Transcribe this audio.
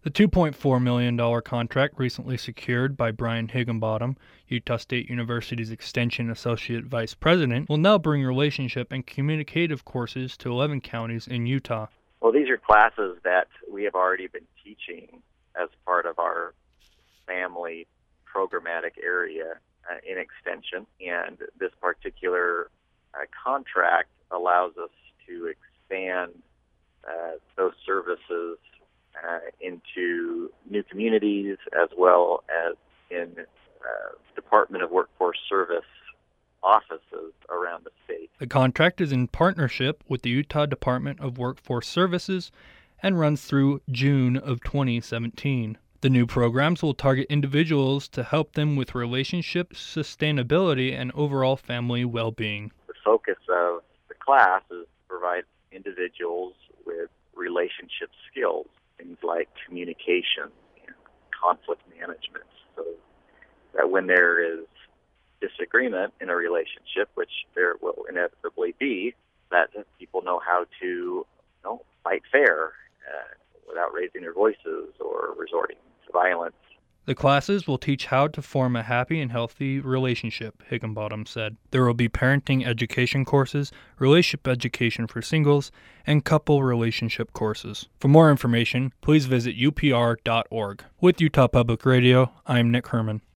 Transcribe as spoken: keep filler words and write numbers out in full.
The two point four million dollars contract recently secured by Brian Higginbottom, Utah State University's Extension Associate Vice President, will now bring relationship and communicative courses to eleven counties in Utah. Well, these are classes that we have already been teaching as part of our family programmatic area uh, in Extension, and this particular uh, contract allows us to expand uh, those services uh, into new communities as well as in uh, Department of Workforce Service offices around the state. The contract is in partnership with the Utah Department of Workforce Services and runs through June of twenty seventeen. The new programs will target individuals to help them with relationship sustainability and overall family well-being. The focus of the class is to provide individuals with relationship skills, things like communication and conflict management, so that when there is disagreement in a relationship, which there will inevitably be, that people know how to you know, fight fair uh, without raising their voices or resorting to violence. The classes will teach how to form a happy and healthy relationship, Higginbottom said. There will be parenting education courses, relationship education for singles, and couple relationship courses. For more information, please visit U P R dot org. With Utah Public Radio, I'm Nick Herman.